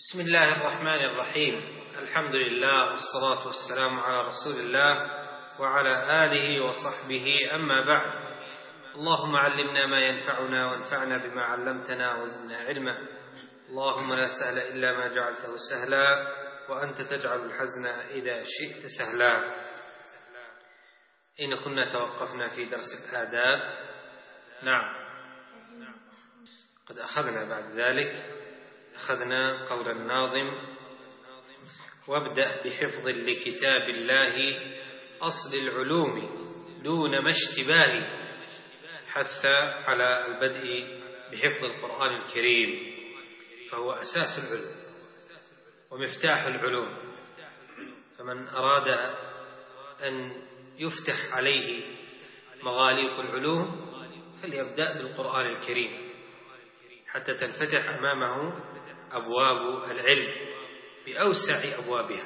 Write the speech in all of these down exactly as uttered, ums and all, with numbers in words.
بسم الله الرحمن الرحيم. الحمد لله والصلاة والسلام على رسول الله وعلى آله وصحبه، أما بعد. اللهم علمنا ما ينفعنا وانفعنا بما علمتنا وزدنا علما. اللهم لا سهل إلا ما جعلته سهلا وأنت تجعل الحزن إذا شئت سهلا. أين كنا توقفنا في درس الآداب؟ نعم، قد أخذنا بعد ذلك أخذنا قول الناظم: وابدأ بحفظ لكتاب الله أصل العلوم دون ما اشتباه، حث على البدء بحفظ القرآن الكريم، فهو أساس العلم ومفتاح العلوم، فمن أراد أن يفتح عليه مغاليق العلوم فليبدأ بالقرآن الكريم حتى تنفتح أمامه أبواب العلم بأوسع أبوابها.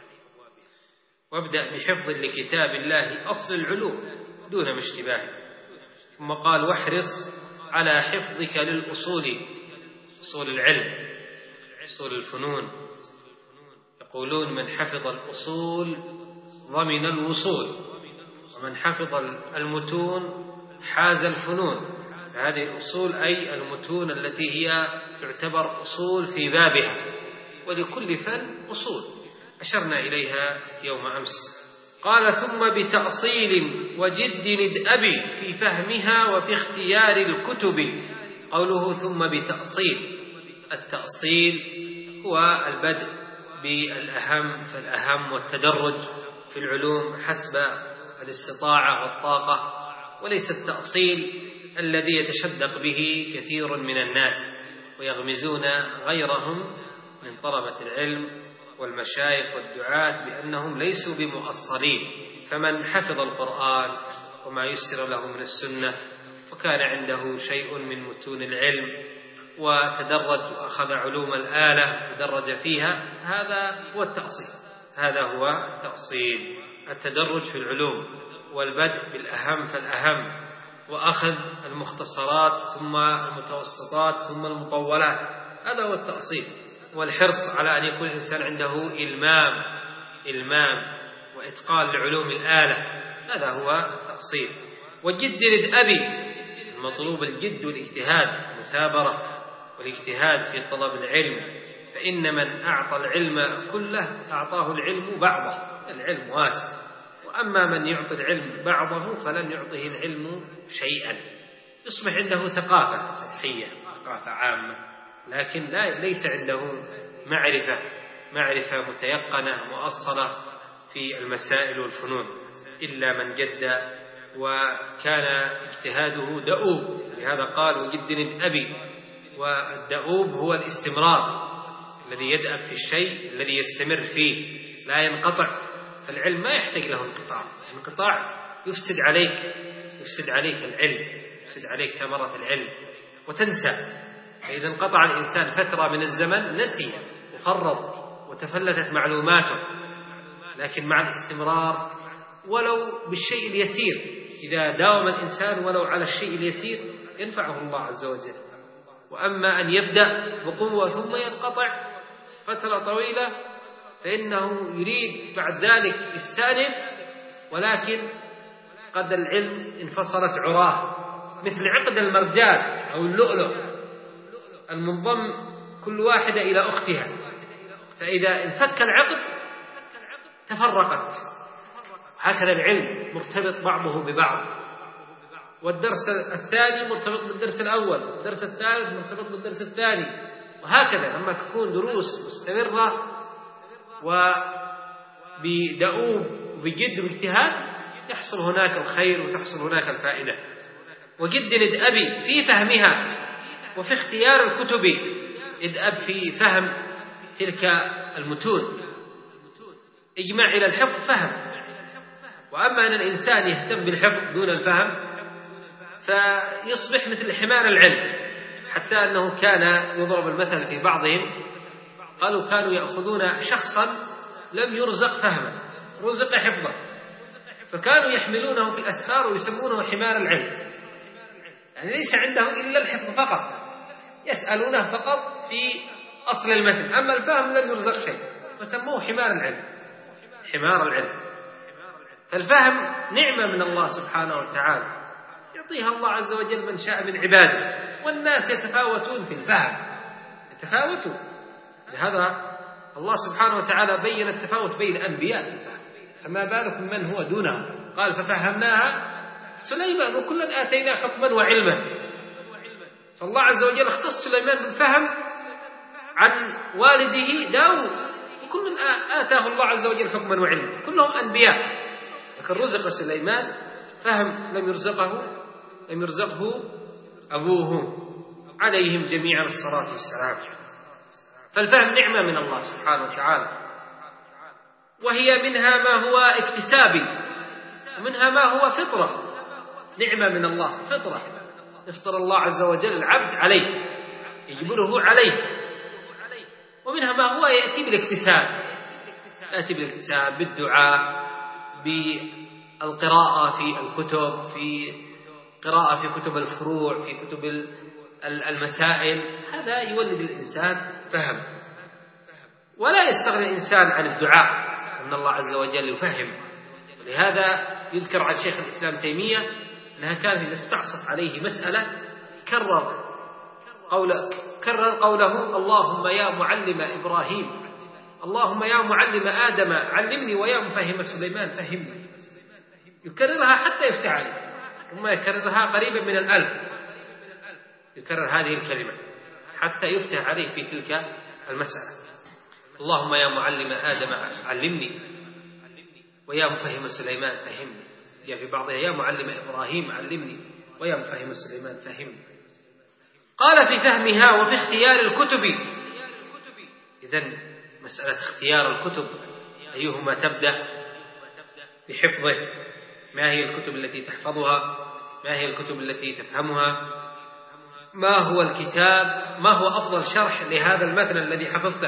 وابدأ بحفظ لكتاب الله أصل العلوم دون ما اشتباه. ثم قال: واحرص على حفظك للأصول، أصول العلم، أصول الفنون. يقولون: من حفظ الأصول ضمن الوصول، ومن حفظ المتون حاز الفنون. هذه الأصول أي المتون التي هي تعتبر أصول في بابها، ولكل فن أصول أشرنا إليها يوم أمس. قال: ثم بتأصيل وجد ندأبي في فهمها وفي اختيار الكتب. قوله ثم بتأصيل، التأصيل هو البدء بالأهم فالأهم والتدرج في العلوم حسب الاستطاعة والطاقة، وليس التأصيل الذي يتشدق به كثير من الناس ويغمزون غيرهم من طلبة العلم والمشايخ والدعاة بأنهم ليسوا بمؤصلين. فمن حفظ القرآن وما يسر له من السنة وكان عنده شيء من متون العلم وتدرج وأخذ علوم الآلة تدرج فيها، هذا هو التأصيل. هذا هو التأصيل، التدرج في العلوم والبدء بالأهم فالأهم، وأخذ المختصرات ثم المتوسطات ثم المطولات. هذا هو التأصيل، والحرص على أن يكون الإنسان عنده إلمام إلمام وإتقان لعلوم الآلة. هذا هو التأصيل. والجد للأبي، المطلوب الجد والاجتهاد، المثابرة والاجتهاد في طلب العلم، فإن من أعطى العلم كله أعطاه العلم بعضه. العلم واسع، وأما من يعطي العلم بعضه فلن يعطيه العلم شيئا، يصبح عنده ثقافة سطحية، ثقافة عامة، لكن لا ليس عنده معرفة معرفة متيقنة مؤصلة في المسائل والفنون، إلا من جد وكان اجتهاده دؤوب. لهذا قال: وجد الأبي. والدؤوب هو الاستمرار، الذي يدأب في الشيء الذي يستمر فيه لا ينقطع. فالعلم ما يحتاج له انقطاع، انقطاع يفسد عليك يفسد عليك العلم، يفسد عليك ثمرة العلم وتنسى. فإذا انقطع الإنسان فترة من الزمن نسي وفرط وتفلتت معلوماته. لكن مع الاستمرار ولو بالشيء اليسير، إذا داوم الإنسان ولو على الشيء اليسير ينفعه الله عز وجل. وأما أن يبدأ بقوة ثم ينقطع فترة طويلة فإنه يريد بعد ذلك يستأنف، ولكن قد العلم انفصلت عراه، مثل عقد المرجان أو اللؤلؤ المنضم كل واحدة إلى أختها، فإذا انفك العقد تفرقت. هكذا العلم مرتبط بعضه ببعض، والدرس الثاني مرتبط بالدرس الأول، والدرس الثالث مرتبط بالدرس الثاني، وهكذا. لما تكون دروس مستمرة وبدؤوب وبجد واجتهاد يحصل هناك الخير وتحصل هناك الفائدة. وجد الأبي في فهمها وفي اختيار الكتب، ادأب في فهم تلك المتون، اجمع إلى الحفظ فهم. وأما أن الإنسان يهتم بالحفظ دون الفهم فيصبح مثل حمار العلم، حتى أنه كان يضرب المثل في بعضهم، قالوا كانوا يأخذون شخصا لم يرزق فهما، رزق حفظا، فكانوا يحملونه في الأسفار ويسمونه حمار العلم، يعني ليس عنده إلا الحفظ فقط، يسألونه فقط في أصل المتن، أما الفهم لم يرزق شيء، فسموه حمار العلم، حمار العلم. فالفهم نعمة من الله سبحانه وتعالى يعطيها الله عز وجل من شاء من عباده، والناس يتفاوتون في الفهم، يتفاوتون. لهذا الله سبحانه وتعالى بين التفاوت بين الأنبياء في الفهم، فما بالكم من هو دونه. قال ففهمناها سليمان وكلا آتينا حكما وعلما. فالله عز وجل اختص سليمان بالفهم عن والده داود، وكل آتاه الله عز وجل حكما وعلما، كلهم أنبياء، لكن رزق سليمان فهم لم يرزقه لم يرزقه أبوه عليهم جميعا الصلاة والسلام. فالفهم نعمة من الله سبحانه وتعالى، وهي منها ما هو اكتسابي ومنها ما هو فطرة. نعمة من الله فطرة يفطر الله عز وجل العبد عليه، يجبله عليه. ومنها ما هو يأتي بالاكتساب، يأتي بالاكتساب بالدعاء، بالقراءة في الكتب، في قراءة في كتب الفروع، في كتب المسائل. هذا يولد الإنسان فهم. ولا يستغني الإنسان عن الدعاء، أن الله عز وجل يفهم. ولهذا يذكر عن شيخ الإسلام تيمية أنها كانت إذا استعصت عليه مسألة كرر قول كرر قوله اللهم يا معلم إبراهيم، اللهم يا معلم آدم علمني، ويا مفهم سليمان فهمني. يكررها حتى يفتح عليه، ثم يكررها قريبا من الألف، يكرر هذه الكلمة حتى يفتح عليه في تلك المسألة. اللهم يا معلم آدم علمني، ويا مفهم سليمان فهمني. يا في بعضها يا معلم إبراهيم علمني، ويا مفهم سليمان فهمني. قال في فهمها وفي اختيار الكتب. إذن مسألة اختيار الكتب أيهما تبدأ بحفظه، ما هي الكتب التي تحفظها، ما هي الكتب التي تفهمها، ما هو الكتاب، ما هو أفضل شرح لهذا المتن الذي حفظته.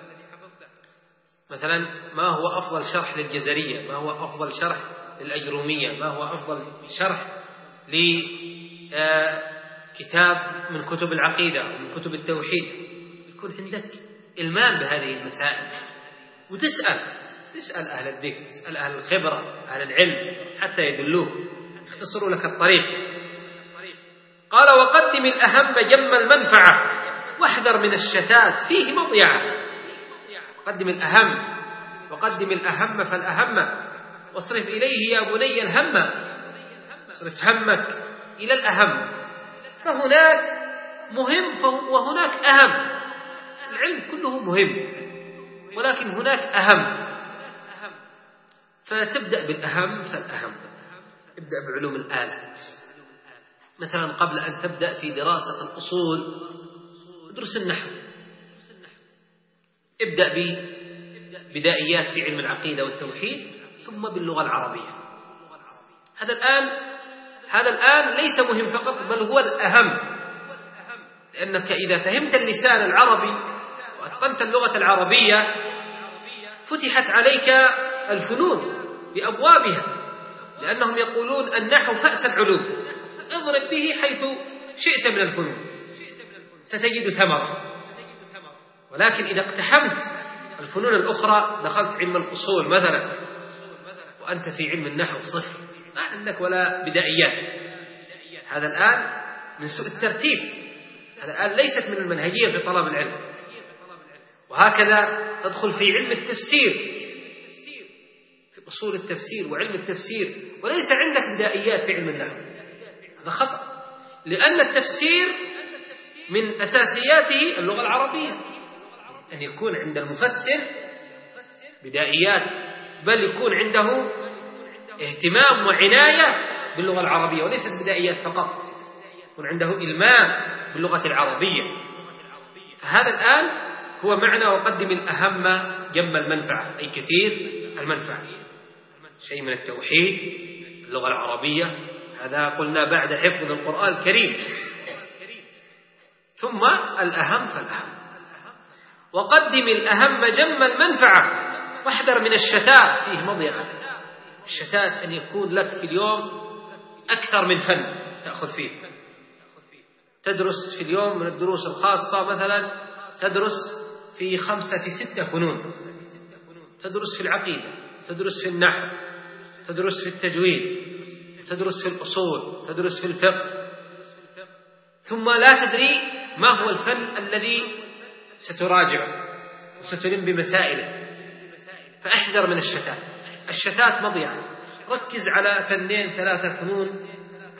مثلا ما هو أفضل شرح للجزرية، ما هو أفضل شرح للأجرومية، ما هو أفضل شرح لكتاب من كتب العقيدة ومن كتب التوحيد. يكون عندك إلمام بهذه المسائل، وتسأل تسأل أهل الذكر، تسأل أهل الخبرة، أهل العلم، حتى يدلوك يختصروا لك الطريق. قال وقدم الأهم جم المنفعة واحذر من الشتات فيه مضيعة. قدم الأهم، وقدم الأهم فالأهم، واصرف إليه يا بني الهم، اصرف همك إلى الأهم. فهناك مهم وهناك أهم، العلم كله مهم، ولكن هناك أهم، فتبدأ بالأهم فالأهم. ابدأ بعلوم الآلة. مثلا قبل أن تبدأ في دراسة الأصول ادرس النحو، ابدأ ببدايات في علم العقيدة والتوحيد، ثم باللغة العربية. هذا الآن هذا الآن ليس مهم فقط، بل هو الأهم، لأنك إذا فهمت اللسان العربي وأتقنت اللغة العربية فتحت عليك الفنون بأبوابها، لأنهم يقولون النحو فأس العلوم، اضرب به حيث شئت من الفنون ستجد ثمرة. ولكن إذا اقتحمت الفنون الأخرى، دخلت علم الأصول مثلا وأنت في علم النحو صفر، ما عندك ولا بدائيات، هذا الآن من سوء الترتيب، هذا الآن ليست من المنهجية في طلب العلم. وهكذا تدخل في علم التفسير، في أصول التفسير وعلم التفسير، وليس عندك بدائيات في علم النحو، هذا خطأ، لأن التفسير من أساسياته اللغة العربية، أن يكون عند المفسر بدائيات، بل يكون عنده اهتمام وعناية باللغة العربية وليست بدائيات فقط، يكون عنده إلمام باللغة العربية. فهذا الآن هو معنى وقدم الأهم جم المنفعة، أي كثير المنفعة، شيء من التوحيد اللغة العربية، هذا قلنا بعد حفظ القرآن الكريم. ثم الأهم فالأهم. وقدم الأهم جم المنفعة واحذر من الشتات فيه مضيعة. الشتات أن يكون لك في اليوم أكثر من فن تأخذ فيه، تدرس في اليوم من الدروس الخاصة مثلا تدرس في خمسة ستة فنون، تدرس في العقيدة، تدرس في النحو، تدرس في التجويد، تدرس في الأصول، تدرس في الفقه، ثم لا تدري ما هو الفن الذي ستراجعه وستلم بمسائله. فأحذر من الشتات. الشتات مضيعة. ركز على فنين ثلاثة فنون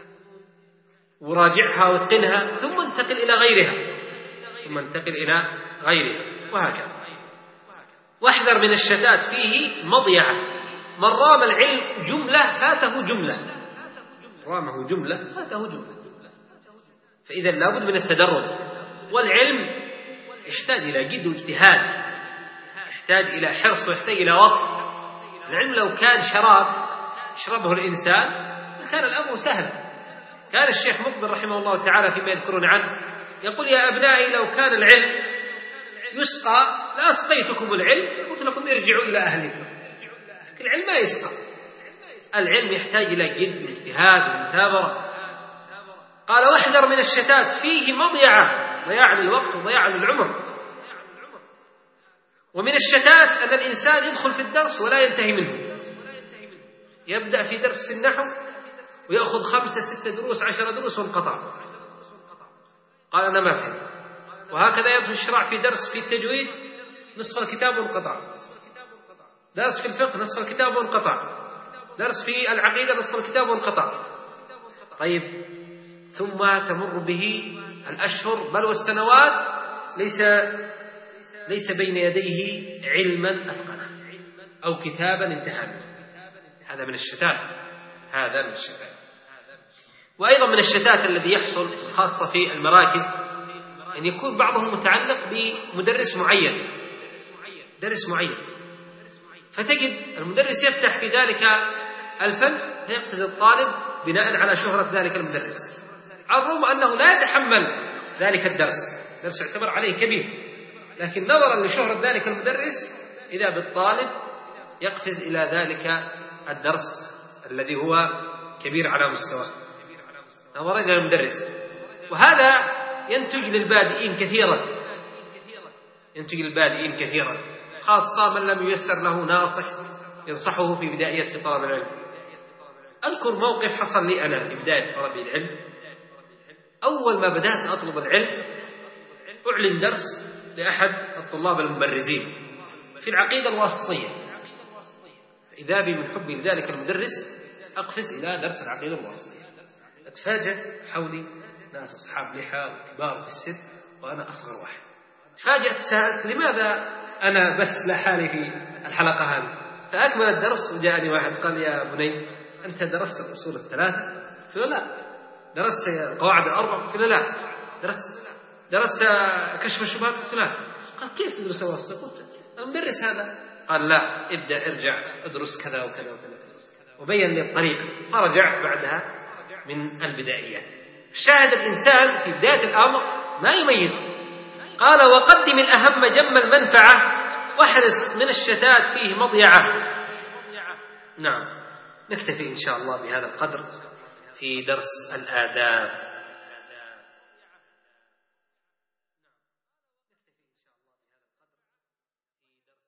وراجعها واتقنها، ثم انتقل إلى غيرها، ثم انتقل إلى غيرها، وهكذا. واحذر من الشتات، فيه مضيعة. من رام العلم جملة فاته جملة، رامه جملة فاته جملة. فإذا لابد من التدرج. والعلم يحتاج إلى جد واجتهاد، يحتاج إلى حرص ويحتاج إلى وقت. العلم لو كان شراب يشربه الإنسان كان الأمر سهل. كان الشيخ مقبل رحمه الله تعالى فيما يذكرون عنه يقول: يا أبنائي لو كان العلم يسقى لأسقيتكم العلم، قلت لكم ارجعوا إلى أهلكم. لكن العلم ما يسقى. العلم يحتاج إلى جد واجتهاد ومثابرة. قال: واحذر من الشتات، فيه مضيعة، ضياع للوقت وضياع للعمر. ومن الشتات أن الإنسان يدخل في الدرس ولا ينتهي منه، يبدأ في درس في النحو ويأخذ خمسة ستة دروس عشرة دروس وانقطع، قال أنا ما فهمت. وهكذا يدخل الشرع في درس في التجويد نصف الكتاب وانقطع، درس في الفقه نصف الكتاب وانقطع، درس في العقيدة نصف الكتاب وانقطع. طيب، ثم تمر به الأشهر بل والسنوات ليس ليس بين يديه علما أتقنه أو كتابا انتهى منه. هذا من الشتات، هذا من الشتات. وأيضا من الشتات الذي يحصل خاصة في المراكز أن يكون بعضهم متعلق بمدرس معين، درس معين، فتجد المدرس يفتح في ذلك الفن فيقتزي الطالب بناء على شهرة ذلك المدرس، على الرغم أنه لا يتحمل ذلك الدرس، درس يعتبر عليه كبير، لكن نظرا لشهرة ذلك المدرس إذا بالطالب يقفز إلى ذلك الدرس الذي هو كبير على مستواه نظرا إلى المدرس. وهذا ينتج للبادئين كثيرا، ينتج للبادئين كثيرا، خاصة من لم ييسر له ناصح ينصحه في بداية طلب العلم. أذكر موقف حصل لي أنا في بداية طلب العلم. أول ما بدأت أطلب العلم أعلن درس لأحد الطلاب المبرزين في العقيدة الواسطية، فإذا بي من حبي لذلك المدرس أقفز إلى درس العقيدة الواسطية، أتفاجأ حولي ناس أصحاب لحى وكبار في السن وأنا أصغر واحد. تفاجأت، سألت لماذا أنا بس لحالي في الحلقة هذه؟ فأكمل الدرس وجاءني واحد قال: يا بني أنت درست الأصول الثلاثة؟ قلت له لا. درست القواعد الأربع؟ قلت له لا. درست درست كشف الشبهات؟ قلت له لا. قال: كيف تدرس الواسطة؟ قلت المدرس هذا. قال: لا، ابدأ ارجع ادرس كذا وكذا وكذا، وبين لي الطريق. فرجعت بعدها من البدايات. شاهد الإنسان في بداية الأمر ما يميز. قال: وقدم الأهم جم المنفعة واحرص من الشتات فيه مضيعة. نعم، نكتفي إن شاء الله بهذا القدر في درس الآداب.